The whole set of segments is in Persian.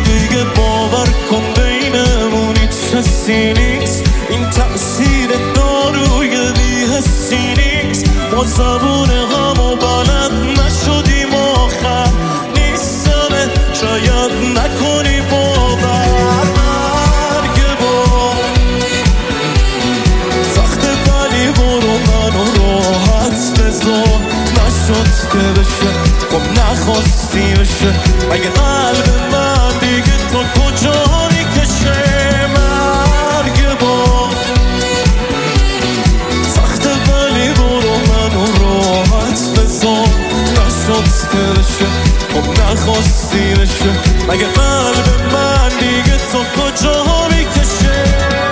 دیگه باور کن بینمون هیچ حسی نیست، این تأثیر داروی بی‌حسی نیست. با زبون همو بلد نشدیم آخر، نیستمه شاید نکنی باور. مرگ بار سخته ولی برو منو راحت بذار، نشد که بشه خب نخواستی بشه، مگه قلب من دیگه تا کجا میکشه. مرگ بار سخته ولی برو منو راحت بذار، نشد که بشه خب نخواستی بشه، مگه قلب من دیگه تا کجا میکشه.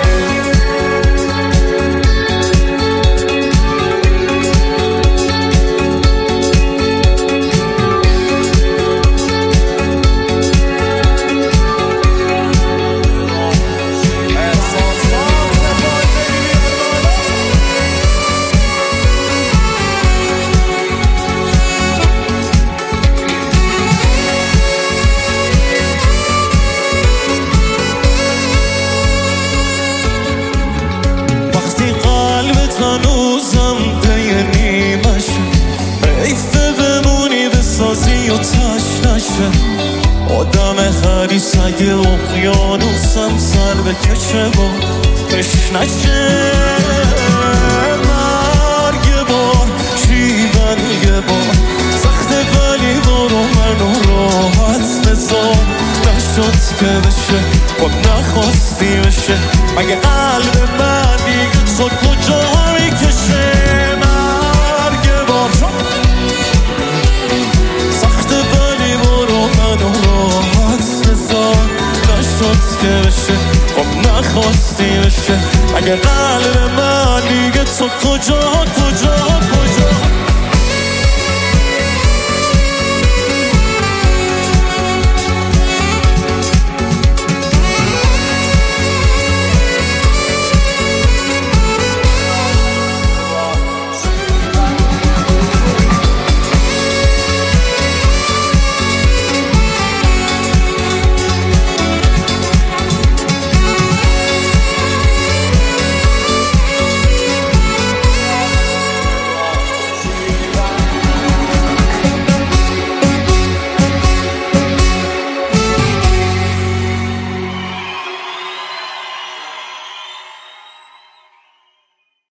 هنوزم پی نیمش حیفه بمونی بسازی و تش نشه. آدم خریس اگه اقیانوسم سر بکشه با بش نشه. مرگ بار شیون یه بار سخته ولی برو منو راحت بذار، نشد که بشه خب نخواستی بشه، مگه قلب من دیگه تو کجا میکشه. مرگ بار سخته ولی برو منو راحت بذار، نشد که بشه خب نخواستی بشه، مگه قلب من دیگه تو کجا